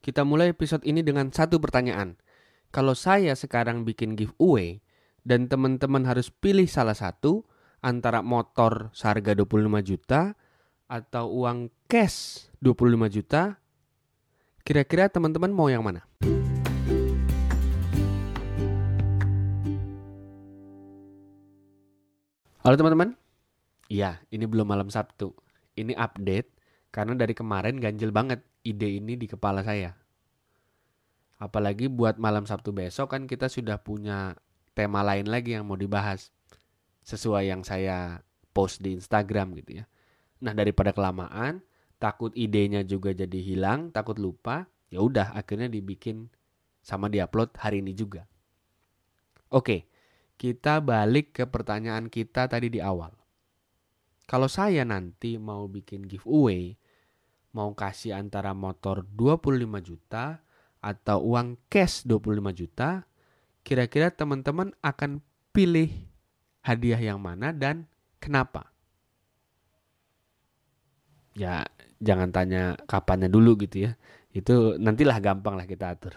Kita mulai episode ini dengan satu pertanyaan. Kalau saya sekarang bikin giveaway dan teman-teman harus pilih salah satu antara motor seharga 25 juta atau uang cash 25 juta, kira-kira teman-teman mau yang mana? Halo teman-teman. Iya, ini belum malam Sabtu. Ini update karena dari kemarin ganjel banget ide ini di kepala saya. Apalagi buat malam Sabtu besok kan kita sudah punya tema lain lagi yang mau dibahas. Sesuai yang saya post di Instagram gitu ya. Nah, daripada kelamaan, takut idenya juga jadi hilang, takut lupa, ya udah akhirnya dibikin sama diupload hari ini juga. Oke, kita balik ke pertanyaan kita tadi di awal. Kalau saya nanti mau bikin giveaway, mau kasih antara motor 25 juta atau uang cash 25 juta, kira-kira teman-teman akan pilih hadiah yang mana dan kenapa? Ya, jangan tanya kapannya dulu gitu ya. Itu nantilah gampang lah kita atur.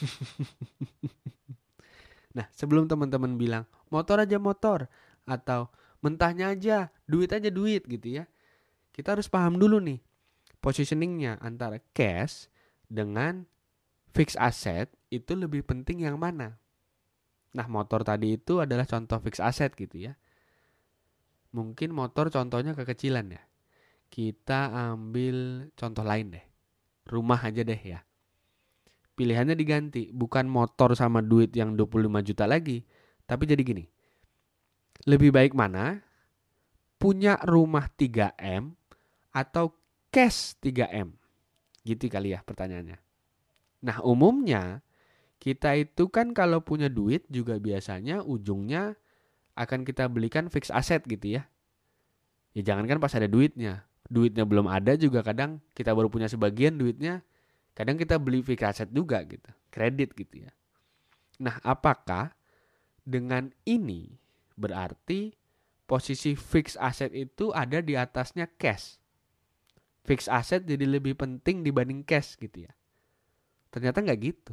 Nah, sebelum teman-teman bilang motor aja motor atau mentahnya aja, duit aja duit gitu ya. Kita harus paham dulu nih positioningnya antara cash dengan fixed asset itu lebih penting yang mana. Nah, motor tadi itu adalah contoh fixed asset gitu ya. Mungkin motor contohnya kekecilan ya. Kita ambil contoh lain deh. Rumah aja deh ya. Pilihannya diganti. Bukan motor sama duit yang 25 juta lagi. Tapi jadi gini. Lebih baik mana? Punya rumah 3M atau cash 3M? Gitu kali ya pertanyaannya. Nah, umumnya kita itu kan kalau punya duit juga biasanya ujungnya akan kita belikan fixed asset gitu ya. Ya jangankan pas ada duitnya. Duitnya belum ada juga kadang kita baru punya sebagian duitnya. Kadang kita beli fixed asset juga gitu. Kredit gitu ya. Nah, apakah dengan ini berarti posisi fixed asset itu ada di atasnya cash? Fixed asset jadi lebih penting dibanding cash gitu ya. Ternyata nggak gitu.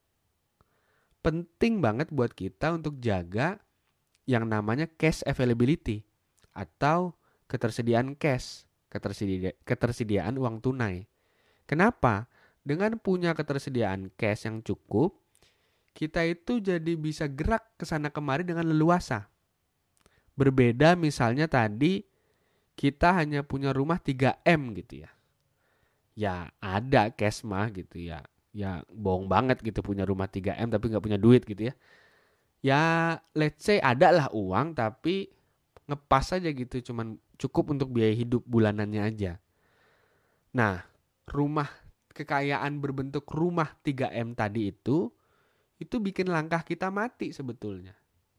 Penting banget buat kita untuk jaga yang namanya cash availability atau ketersediaan cash, ketersediaan uang tunai. Kenapa? Dengan punya ketersediaan cash yang cukup, kita itu jadi bisa gerak ke sana kemari dengan leluasa. Berbeda misalnya tadi kita hanya punya rumah 3M gitu ya. Ya ada cash mah gitu ya. Ya bohong banget gitu punya rumah 3M tapi nggak punya duit gitu ya. Ya let's say ada lah uang tapi ngepas aja gitu, cuman cukup untuk biaya hidup bulanannya aja. Nah, rumah kekayaan berbentuk rumah 3M tadi itu bikin langkah kita mati sebetulnya.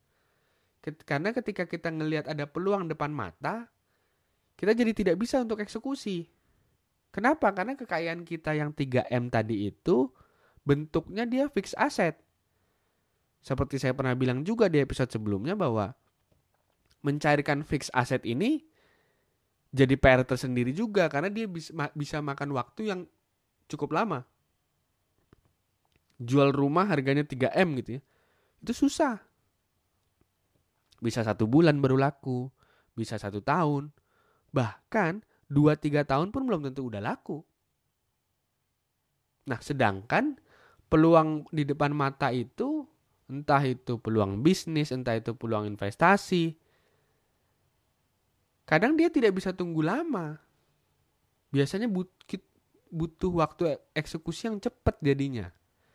Karena ketika kita ngelihat ada peluang depan mata, kita jadi tidak bisa untuk eksekusi. Kenapa? Karena kekayaan kita yang 3M tadi itu bentuknya dia fixed asset. Seperti saya pernah bilang juga di episode sebelumnya bahwa mencairkan fixed asset ini jadi PR tersendiri juga karena dia bisa makan waktu yang cukup lama. Jual rumah harganya 3M gitu ya. Itu susah. Bisa 1 bulan baru laku. Bisa 1 tahun. Bahkan 2-3 tahun pun belum tentu udah laku. Nah, sedangkan peluang di depan mata itu, entah itu peluang bisnis, entah itu peluang investasi, kadang dia tidak bisa tunggu lama. Biasanya butuh waktu eksekusi yang cepat jadinya.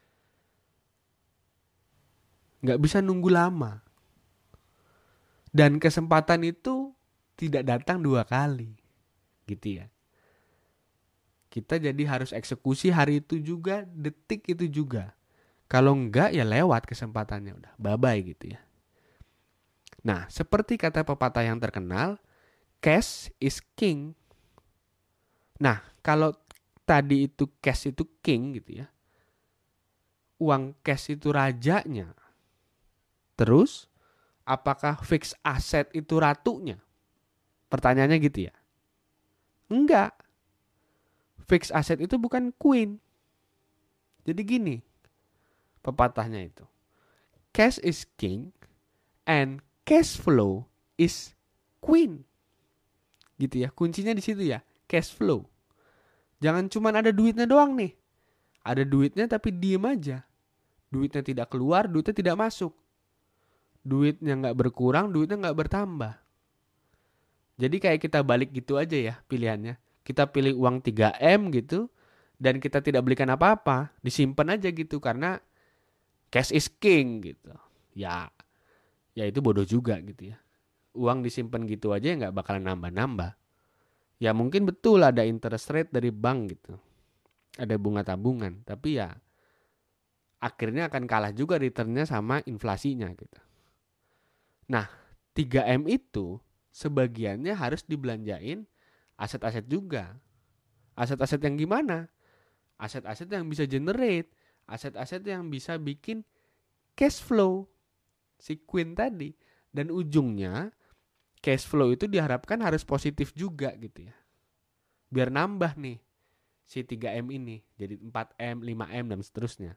Nggak bisa nunggu lama. Dan kesempatan itu tidak datang 2 kali. Gitu ya. Kita jadi harus eksekusi hari itu juga, detik itu juga. Kalau enggak ya lewat kesempatannya udah. Bye-bye gitu ya. Nah, seperti kata pepatah yang terkenal, cash is king. Nah, kalau tadi itu cash itu king gitu ya. Uang cash itu rajanya. Terus, apakah fixed asset itu ratunya? Pertanyaannya gitu ya. Enggak. Fixed asset itu bukan queen. Jadi gini pepatahnya itu. Cash is king and cash flow is queen. Gitu ya. Kuncinya di situ ya. Cash flow. Jangan cuman ada duitnya doang nih. Ada duitnya tapi diem aja. Duitnya tidak keluar, duitnya tidak masuk. Duitnya gak berkurang, duitnya gak bertambah. Jadi kayak kita balik gitu aja ya pilihannya. Kita pilih uang 3M gitu. Dan kita tidak belikan apa-apa. Disimpan aja gitu. Karena cash is king gitu. Ya itu bodoh juga gitu ya. Uang disimpan gitu aja gak bakalan nambah-nambah. Ya mungkin betul ada interest rate dari bank gitu. Ada bunga tabungan. Tapi ya akhirnya akan kalah juga returnnya sama inflasinya gitu. Nah 3M itu sebagiannya harus dibelanjain aset-aset juga. Aset-aset yang gimana? Aset-aset yang bisa generate. Aset-aset yang bisa bikin cash flow. Si Queen tadi. Dan ujungnya cash flow itu diharapkan harus positif juga gitu ya. Biar nambah nih si 3M ini. Jadi 4M, 5M dan seterusnya.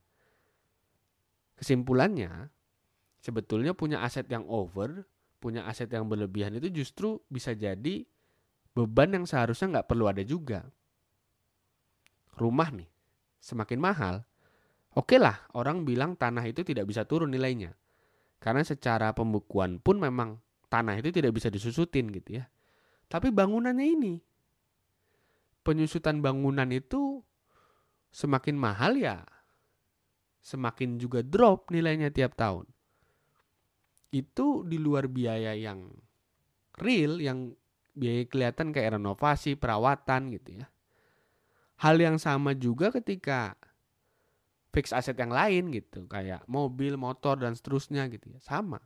Kesimpulannya sebetulnya punya aset yang over, punya aset yang berlebihan itu justru bisa jadi beban yang seharusnya gak perlu ada juga. Rumah nih semakin mahal. Oke lah orang bilang tanah itu tidak bisa turun nilainya. Karena secara pembukuan pun memang tanah itu tidak bisa disusutin gitu ya. Tapi bangunannya ini. Penyusutan bangunan itu semakin mahal ya. Semakin juga drop nilainya tiap tahun. Itu di luar biaya yang real, yang biaya kelihatan kayak renovasi, perawatan gitu ya. Hal yang sama juga ketika fix aset yang lain gitu. Kayak mobil, motor dan seterusnya gitu ya. Sama.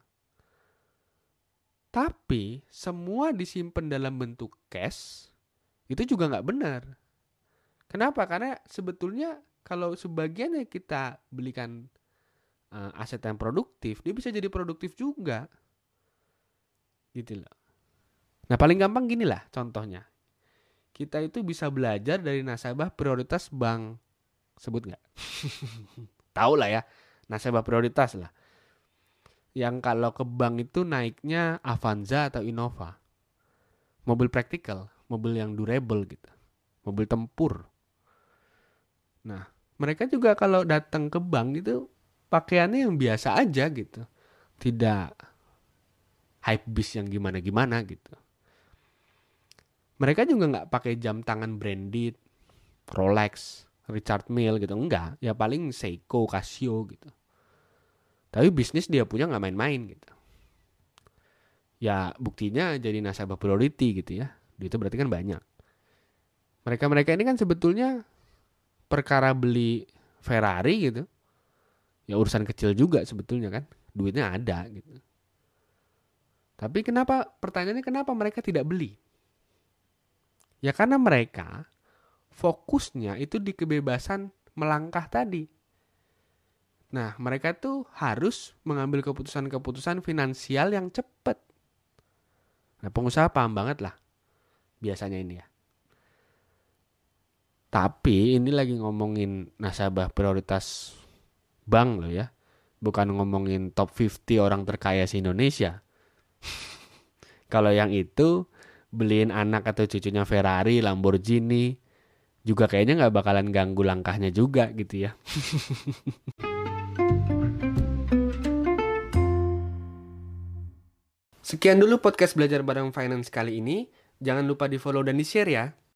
Tapi semua disimpan dalam bentuk cash itu juga gak benar. Kenapa? Karena sebetulnya kalau sebagiannya kita belikan aset yang produktif, dia bisa jadi produktif juga. Gitu loh. Nah paling gampang gini lah contohnya. Kita itu bisa belajar dari nasabah prioritas bank. Sebut gak? Tahu lah ya. Nasabah prioritas lah. Yang kalau ke bank itu naiknya Avanza atau Innova. Mobil praktikal. Mobil yang durable gitu. Mobil tempur. Nah mereka juga kalau datang ke bank itu pakaiannya yang biasa aja gitu. Tidak hype beast yang gimana-gimana gitu. Mereka juga gak pakai jam tangan branded, Rolex, Richard Mille gitu. Enggak, ya paling Seiko, Casio gitu. Tapi bisnis dia punya gak main-main gitu. Ya buktinya jadi nasabah priority gitu ya. Itu berarti kan banyak. Mereka-mereka ini kan sebetulnya perkara beli Ferrari gitu. Ya urusan kecil juga sebetulnya kan. Duitnya ada gitu. Tapi pertanyaannya kenapa mereka tidak beli? Ya karena mereka fokusnya itu di kebebasan melangkah tadi. Nah mereka tuh harus mengambil keputusan-keputusan finansial yang cepat. Nah pengusaha paham banget lah. Biasanya ini ya. Tapi ini lagi ngomongin nasabah prioritas bank loh ya. Bukan ngomongin top 50 orang terkaya se Indonesia. Kalau yang itu beliin anak atau cucunya Ferrari, Lamborghini juga kayaknya gak bakalan ganggu langkahnya juga gitu ya. Sekian dulu podcast belajar bareng finance kali ini. Jangan lupa di follow dan di share ya.